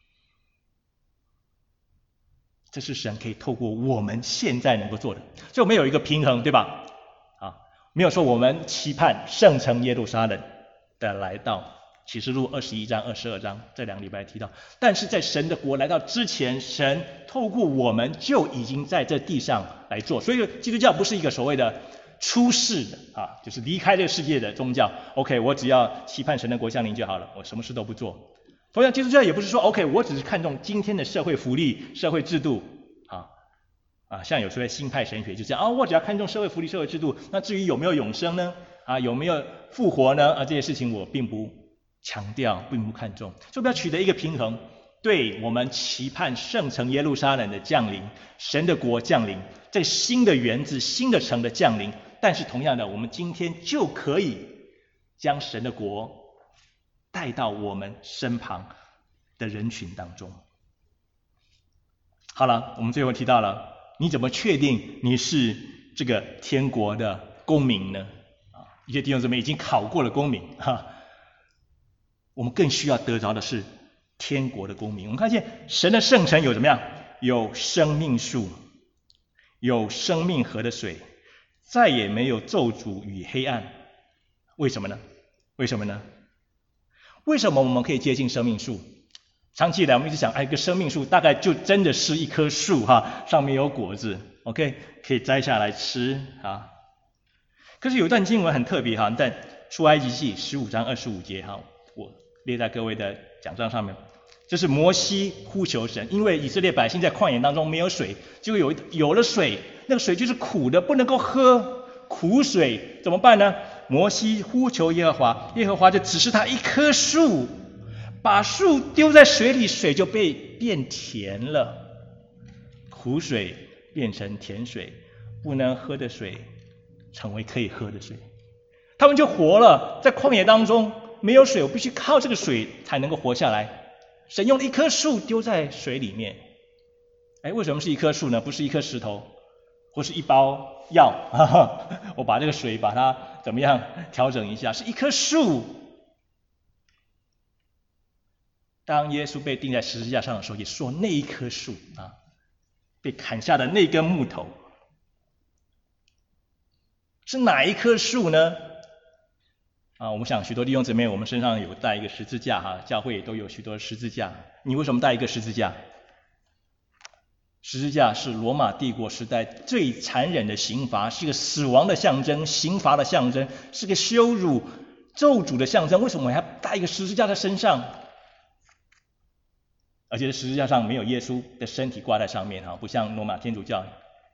这是神可以透过我们现在能够做的，所以我们有一个平衡，对吧？啊，没有说我们期盼圣城耶路撒冷的来到，启示录二十一章、二十二章这两个礼拜提到，但是在神的国来到之前，神透过我们就已经在这地上来做，所以基督教不是一个所谓的出世的啊，就是离开这个世界的宗教。OK， 我只要期盼神的国降临就好了，我什么事都不做。同样，基督教也不是说 OK， 我只是看重今天的社会福利、社会制度啊啊，像有时候新派神学就这样啊，我只要看重社会福利、社会制度，那至于有没有永生呢？啊，有没有复活呢？啊，这些事情我并不强调，并不看重。所以我们要取得一个平衡，对我们期盼圣城耶路撒冷的降临，神的国降临，这新的园子、新的城的降临。但是同样的，我们今天就可以将神的国带到我们身旁的人群当中。好了，我们最后提到了，你怎么确定你是这个天国的公民呢？啊，一些弟兄姊妹已经考过了公民哈，我们更需要得着的是天国的公民。我们看见神的圣城有怎么样？有生命树，有生命河的水，再也没有咒诅与黑暗。为什么呢？为什么呢？为什么我们可以接近生命树？长期以来我们一直想，哎，一个生命树大概就真的是一棵树哈，上面有果子 ，OK， 可以摘下来吃啊。可是有一段经文很特别哈，在出埃及记十五章二十五节哈，我列在各位的讲章上面。这是摩西呼求神，因为以色列百姓在旷野当中没有水，结果有有了水，那个水就是苦的，不能够喝，苦水怎么办呢？摩西呼求耶和华，耶和华就指示他一棵树，把树丢在水里，水就被变甜了，苦水变成甜水，不能喝的水成为可以喝的水，他们就活了。在旷野当中没有水，我必须靠这个水才能够活下来。神用了一棵树丢在水里面，哎，为什么是一棵树呢？不是一颗石头，或是一包药，哈哈，我把这个水把它怎么样调整一下，是一棵树。当耶稣被钉在十字架上的时候，也说那一棵树啊，被砍下的那根木头是哪一棵树呢？啊，我们想许多弟兄姊妹，我们身上有带一个十字架哈，教会也都有许多十字架。你为什么带一个十字架？十字架是罗马帝国时代最残忍的刑罚，是个死亡的象征，刑罚的象征，是个羞辱、咒诅的象征。为什么我还要带一个十字架在身上？而且十字架上没有耶稣的身体挂在上面哈，不像罗马天主教。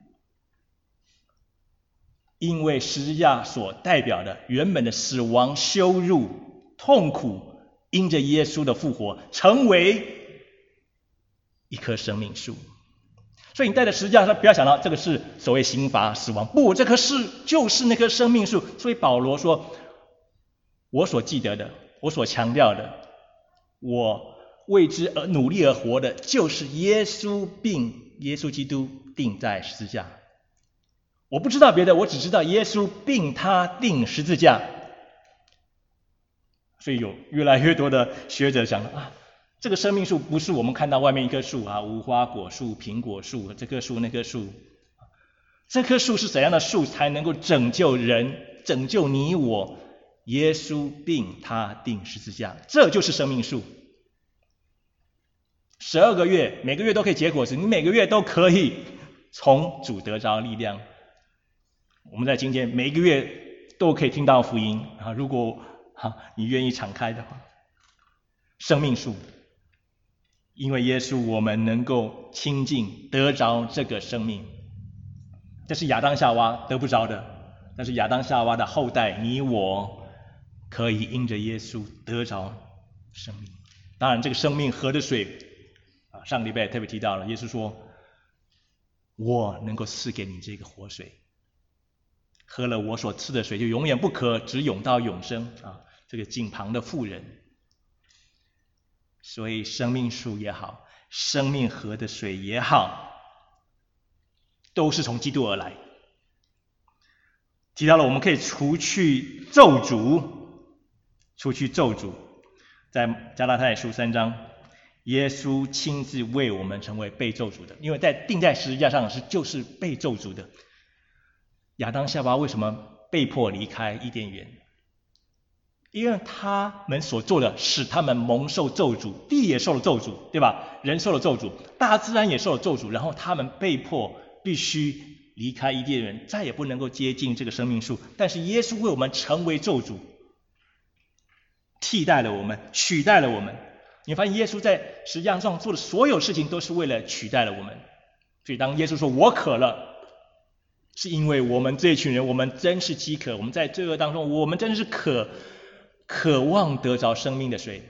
因为十字架所代表的原本的死亡、羞辱、痛苦，因着耶稣的复活，成为一棵生命树。所以你带着十字架上，不要想到这个是所谓刑罚、死亡，不，这棵是就是那棵生命树。所以保罗说，我所记得的，我所强调的，我为之而努力而活的，就是耶稣并耶稣基督钉在十字架。我不知道别的，我只知道耶稣并他钉十字架。所以有越来越多的学者想啊，这个生命树不是我们看到外面一棵树啊，无花果树、苹果树，这棵树那棵树，这棵树是怎样的树才能够拯救人、拯救你我？耶稣并他钉十字架，这就是生命树。十二个月，每个月都可以结果子，你每个月都可以从主得着力量。我们在今天每一个月都可以听到福音啊！如果啊你愿意敞开的话，生命树，因为耶稣我们能够亲近得着这个生命，这是亚当夏娃得不着的，但是亚当夏娃的后代你我可以因着耶稣得着生命。当然这个生命河的水啊，上个礼拜也特别提到了，耶稣说我能够赐给你这个活水。 喝了我所赐的水就永远不渴，只永到永生啊！这个井旁的妇人。所以生命树也好，生命河的水也好，都是从基督而来。提到了我们可以除去咒诅，除去咒诅，在加拉太书三章，耶稣亲自为我们成为被咒诅的，因为在钉在十字架上是就是被咒诅的。亚当夏娃为什么被迫离开伊甸园？因为他们所做的使他们蒙受咒诅，地也受了咒诅，对吧？人受了咒诅，大自然也受了咒诅，然后他们被迫必须离开伊甸园，再也不能够接近这个生命树。但是耶稣为我们成为咒诅，替代了我们，取代了我们。你发现耶稣在十字架上做的所有事情都是为了取代了我们。所以当耶稣说我渴了，是因为我们这一群人，我们真是饥渴，我们在罪恶当中，我们真是渴渴望得着生命的水。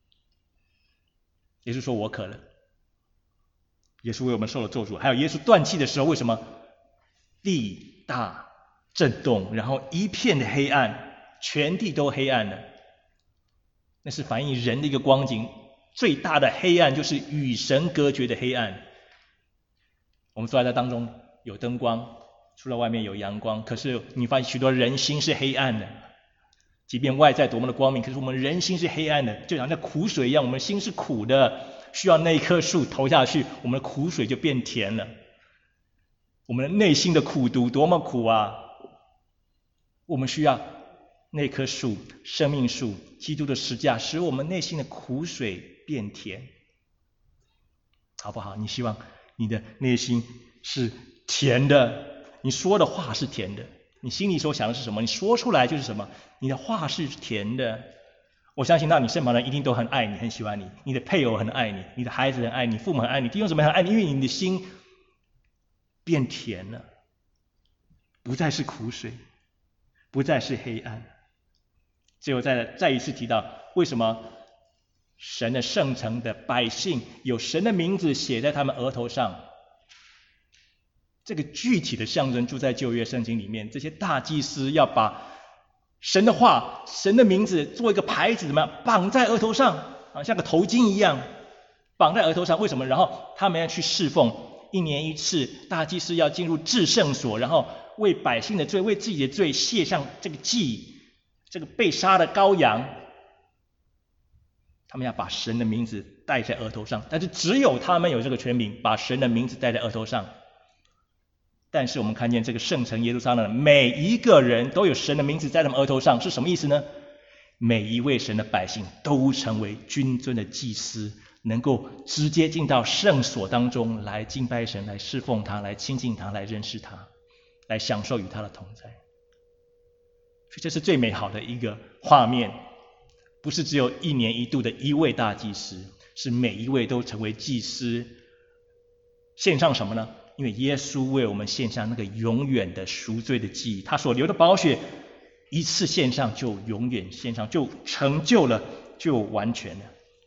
耶稣说我渴了，耶稣为我们受了咒诅。还有耶稣断气的时候，为什么地大震动，然后一片的黑暗，全地都黑暗了？那是反映人的一个光景，最大的黑暗就是与神隔绝的黑暗。我们坐在当中有灯光，除了外面有阳光，可是你发现许多人心是黑暗的。即便外在多么的光明，可是我们人心是黑暗的，就好像苦水一样，我们心是苦的，需要那一棵树投下去，我们的苦水就变甜了。我们的内心的苦毒多么苦啊！我们需要那棵树，生命树，基督的十字架，使我们内心的苦水变甜，好不好？你希望你的内心是甜的，你说的话是甜的，你心里所想的是什么，你说出来就是什么，你的话是甜的。我相信那你身旁的人一定都很爱你，很喜欢你，你的配偶很爱你，你的孩子很爱你，父母很爱你，弟兄姊妹很爱你，因为你的心变甜了，不再是苦水，不再是黑暗。最后再再一次提到，为什么神的圣城的百姓有神的名字写在他们额头上？这个具体的象征就在旧约圣经里面，这些大祭司要把神的话、神的名字做一个牌子，怎么样绑在额头上啊，像个头巾一样绑在额头上。为什么？然后他们要去侍奉，一年一次，大祭司要进入至圣所，然后为百姓的罪、为自己的罪献上这个祭。这个被杀的羔羊，他们要把神的名字戴在额头上，但是只有他们有这个权柄，把神的名字戴在额头上。但是我们看见这个圣城耶路撒冷，每一个人都有神的名字在他们额头上，是什么意思呢？每一位神的百姓都成为君尊的祭司，能够直接进到圣所当中来敬拜神，来侍奉他，来亲近他，来认识他，来享受与他的同在。所以这是最美好的一个画面，不是只有一年一度的一位大祭司，是每一位都成为祭司。献上什么呢？因为耶稣为我们献上那个永远的赎罪的祭，他所流的宝血一次献上就永远献上，就成就了，就完全了。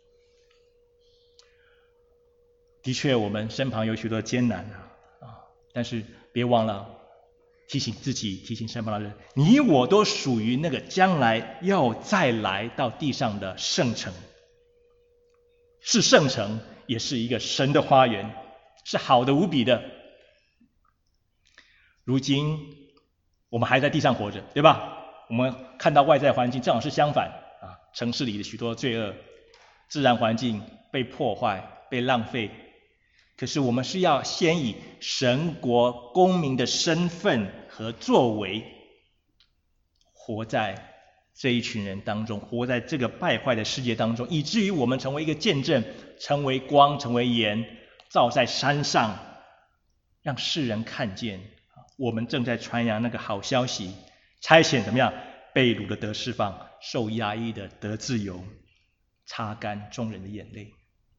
的确我们身旁有许多艰难啊，但是别忘了提醒自己，提醒身旁的人，你我都属于那个将来要再来到地上的圣城，是圣城，也是一个神的花园，是好的无比的。如今我们还在地上活着，对吧？我们看到外在环境正好是相反啊，城市里的许多罪恶，自然环境被破坏、被浪费。可是我们是要先以神国公民的身份和作为，活在这一群人当中，活在这个败坏的世界当中，以至于我们成为一个见证，成为光，成为盐，照在山上，让世人看见我们正在传扬那个好消息，差遣怎么样？被掳的得释放，受压抑的得自由，擦干众人的眼泪。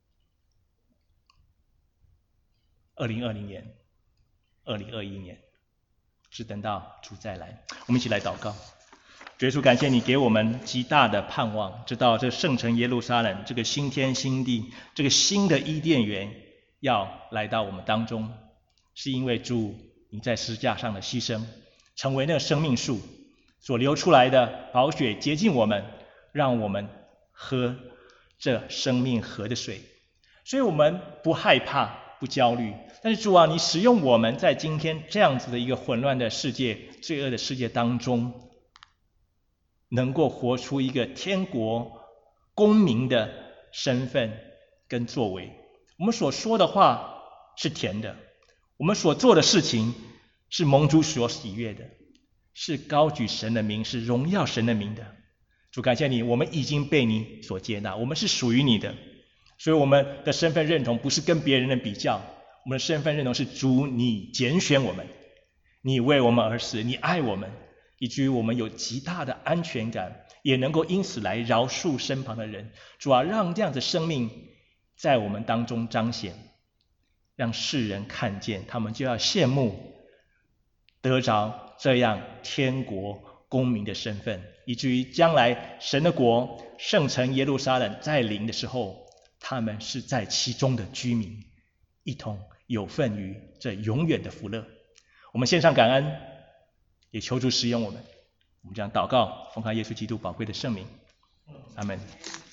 二零二零年、二零二一年，只等到主再来。我们一起来祷告。主耶稣，感谢你给我们极大的盼望，知道这圣城耶路撒冷，这个新天新地，这个新的伊甸园要来到我们当中，是因为主你在十字架上的牺牲， 成为那个生命树所流出来的宝血洁净我们，让我们喝这生命河的水。所以我们不害怕，不焦虑。但是主啊，你使用我们在今天这样子的一个混乱的世界、罪恶的世界当中，能够活出一个天国公民的身份跟作为。我们所说的话是甜的，我们所做的事情是蒙主所喜悦的，是高举神的名，是荣耀神的名的。主，感谢你，我们已经被你所接纳，我们是属于你的。所以我们的身份认同不是跟别人的比较，我们的身份认同是主你拣选我们，你为我们而死，你爱我们，以至于我们有极大的安全感，也能够因此来饶恕身旁的人。主啊，让这样的生命在我们当中彰显，让世人看见，他们就要羡慕得着这样天国公民的身份，以至于将来神的国圣城耶路撒冷在临的时候，他们是在其中的居民，一同有份于这永远的福乐。我们献上感恩，也求主使用我们。我们将祷告，奉靠耶稣基督宝贵的圣名，阿们。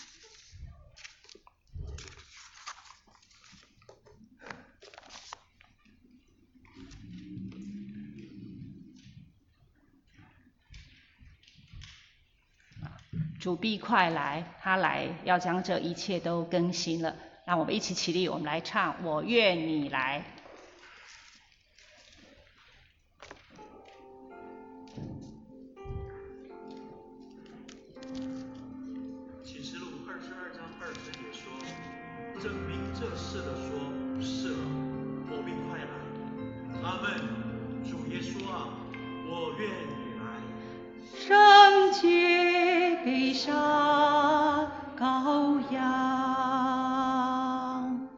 主必快来，他来要将这一切都更新了。让我们一起起立，我们来唱《我愿你来》。 启示录二十二章二十节说：“证明这事的说，是了，我必快来。”阿门。主耶稣啊，我愿你来。 圣洁被杀羔羊，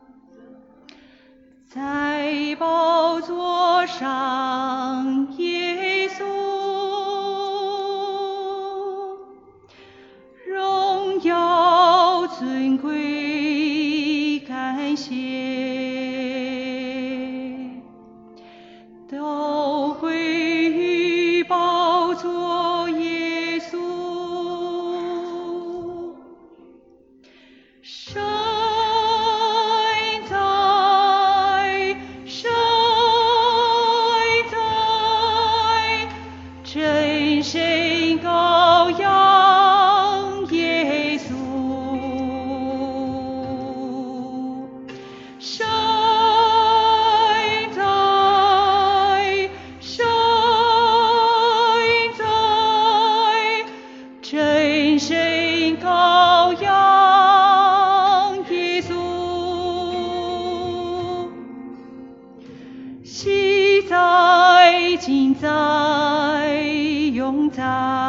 在宝座上耶稣，荣耀尊贵感谢都归于宝座耶稣。神在，神在，真神羔羊耶稣。神在，神在，真神羔羊耶稣。昔在，今在，永在，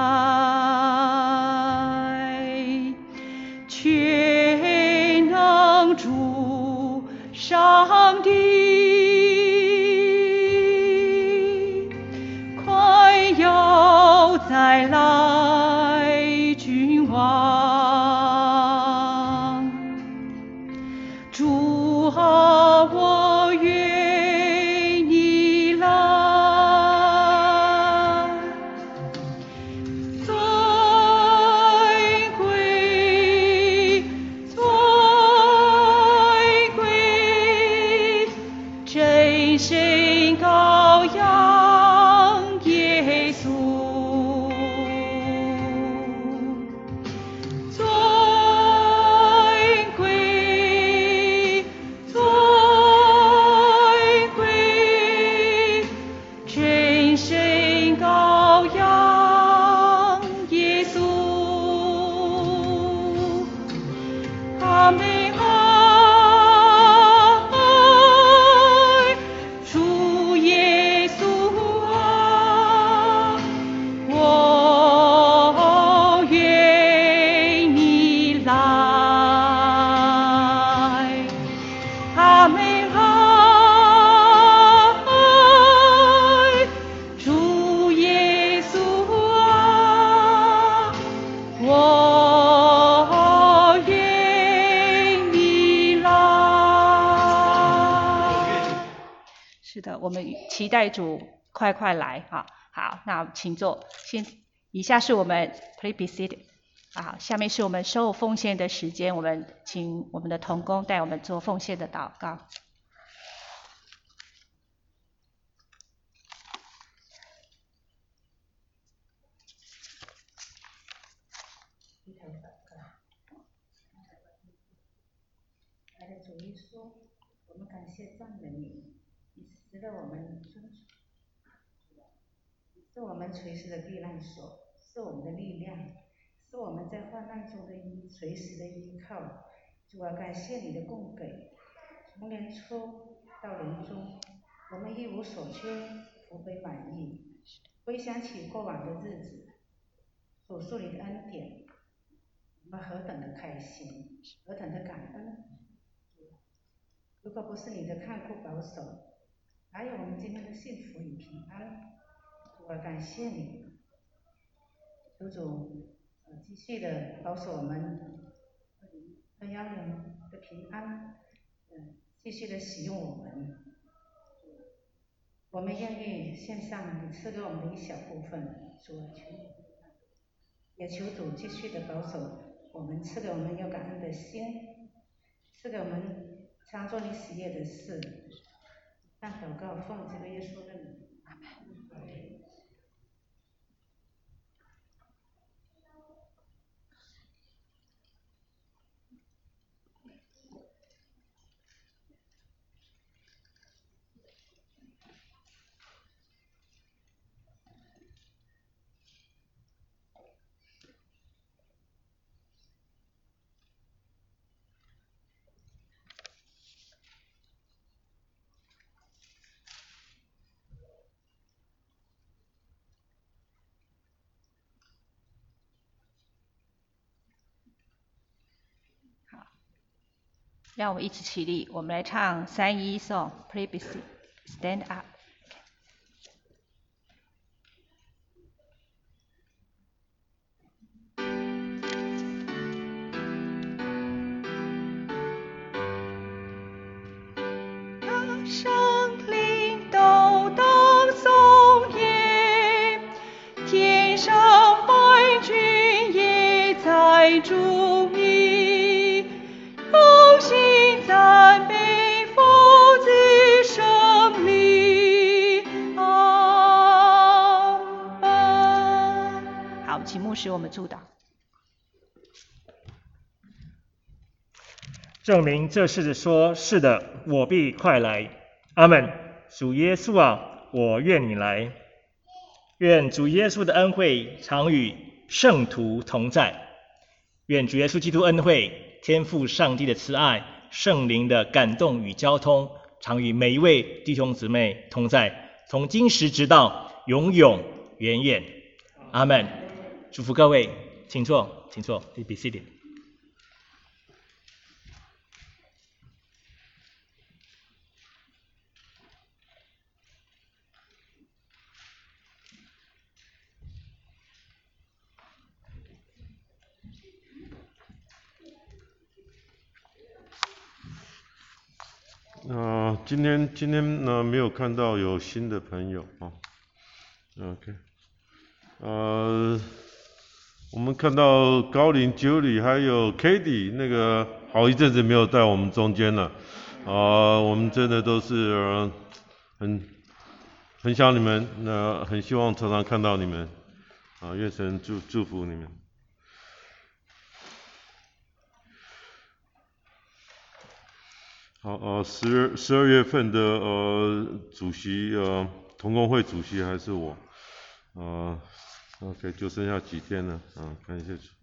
全能主上帝，快要再来君王。主啊，我愿你来。尊贵，尊贵，真神羔羊耶稣。尊贵，尊贵，真神羔羊耶稣。阿门。爱主耶稣啊，我愿你来。阿门。爱主耶稣啊，我愿你来。 是的，我们期待主快快来哈。 好，那请坐。现以下是我们 Please be seated。好，下面是我们收奉献的时间，我们请我们的同工带我们做奉献的祷告。 爱的主耶稣，我们感谢赞美你，你值得我们尊崇，是我们随时的避难所，是我们的力量，是我们在患难中的依随时的依靠。主啊，感谢你的供给，从年初到年终，我们一无所缺，福杯满溢。回想起过往的日子，数数你的恩典，我们何等的开心，何等的感恩。如果不是你的看顾保守，还有我们今天的幸福与平安，主啊，感谢你，求主呃继续的保守我们恩养人的平安，嗯，继续的使用我们。我们愿意献上你赐给我们的一小部分，主啊，求也求主继续的保守我们，赐给我们有感恩的心，赐给我们常做你喜悦的事。但祷告奉这个耶稣的名，阿门。 让我们一起起立，我们来唱三一 song，Please be stand up。 圣灵都当颂耶，天上百军也在注意，同心赞美父子圣灵，阿门。 好，请牧师我们祝祷。 证明这事说是的，我必快来。阿们。主耶稣啊，我愿你来。愿主耶稣的恩惠常与圣徒同在。愿主耶稣基督恩惠、天父上帝的慈爱、圣灵的感动与交通，常与每一位弟兄姊妹同在，从今时直到永永远远。阿们。祝福各位，请坐，请坐 ，Be seated。 呃，今天今天呢没有看到有新的朋友啊。OK， 呃，我们看到高林、九里还有 Katie 那个好一阵子没有在我们中间了，啊、呃，我们真的都是、呃、很很想你们，那、呃、很希望常常看到你们，啊、呃，愿神祝祝福你们。好，呃，十二十二月份的呃主席呃同工会主席还是我，呃 ，OK， 就剩下几天了，啊，感谢主。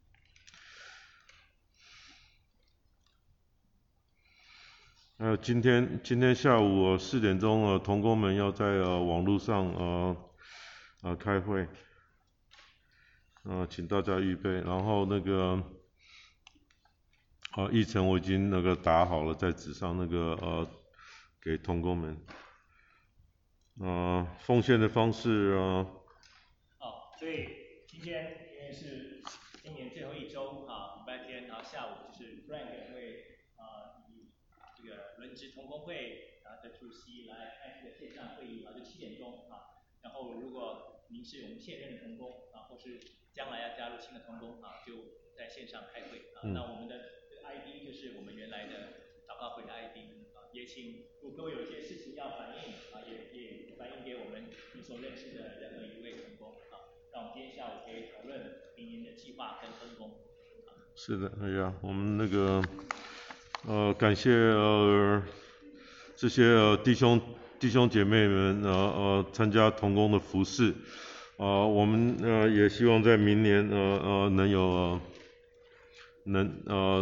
还有今天今天下午四、呃、点钟呃同工们要在呃网络上呃呃开会，呃，请大家预备，然后那个。啊，议程我已经那个打好了，在纸上那个呃，给同工们。呃，奉献的方式啊。 好，所以今天因为是今年最后一周啊，礼拜天，然后下午就是 Frank 会啊以这个轮值同工会啊的主席来开这个线上会议，然后就七点钟啊，然后如果您是我们现任的同工啊，或是将来要加入新的同工啊，就在线上开会啊。嗯、那我们的 I D 就是我们原来的祷告会的 I D 啊，也请如果各位有一些事情要反映啊，也也反映给我们你所认识的任何一位同工啊，让我们今天下午可以讨论明年的计划跟分工。 是的，哎呀，我们那个呃，感谢呃这些呃弟兄弟兄姐妹们呃呃参加同工的服事，呃，我们呃也希望在明年呃呃能有、呃、能呃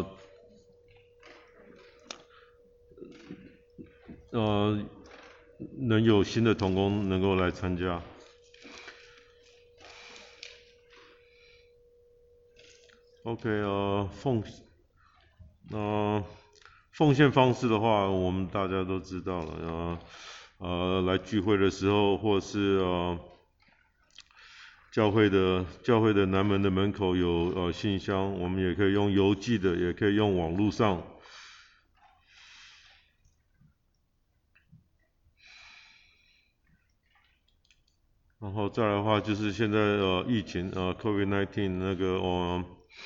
呃能有新的同工能够来参加。OK， 呃，奉，呃，奉献方式的话，我们大家都知道了，呃，呃，来聚会的时候，或是呃，教会的教会的南门的门口有呃信箱，我们也可以用邮寄的，也可以用网络上。然后再来的话，就是现在呃疫情呃 COVID 十九 那个呃。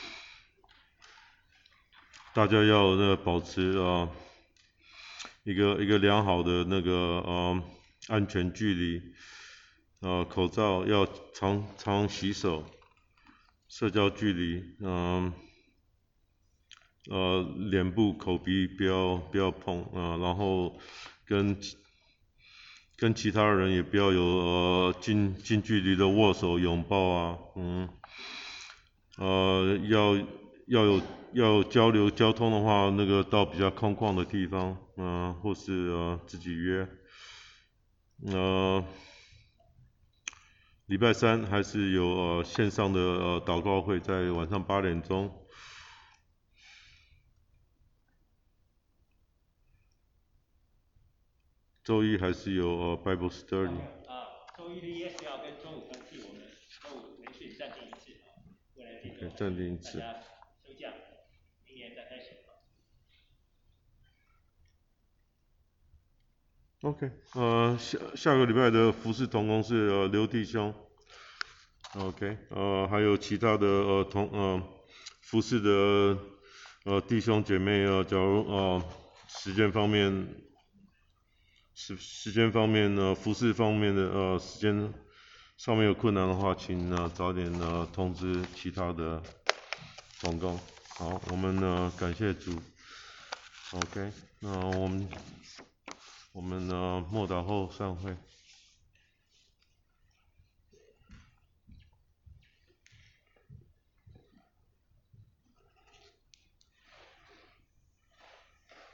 大家要那个保持呃一个一个良好的那个呃安全距离，呃口罩要常常洗手，社交距离，嗯 呃, 呃脸部口鼻不要不要碰啊、呃，然后跟跟其他人也不要有呃近近距离的握手拥抱啊，嗯呃要要有要有交流交通的话，那个到比较空旷的地方，嗯、呃，或是呃自己约。呃，礼拜三还是有呃线上的呃祷告会，在晚上八点钟。周一还是有呃 Bible Study。 啊，周一的 E S L 跟周五团契我们周五没事暂停一次啊，未来这周暂停一次。 大家休假，明年再开始。 OK， 呃，下下个礼拜的服事同工是呃刘弟兄 ，OK， 呃，还有其他的呃同呃服事的呃弟兄姐妹呃，假如呃时间方面时时间方面呢、呃、服事方面的呃时间上面有困难的话，请呢、呃、早点呢、呃、通知其他的同工。好，我们呢感谢主 ，OK， 那我们。我们呢，默祷后散会。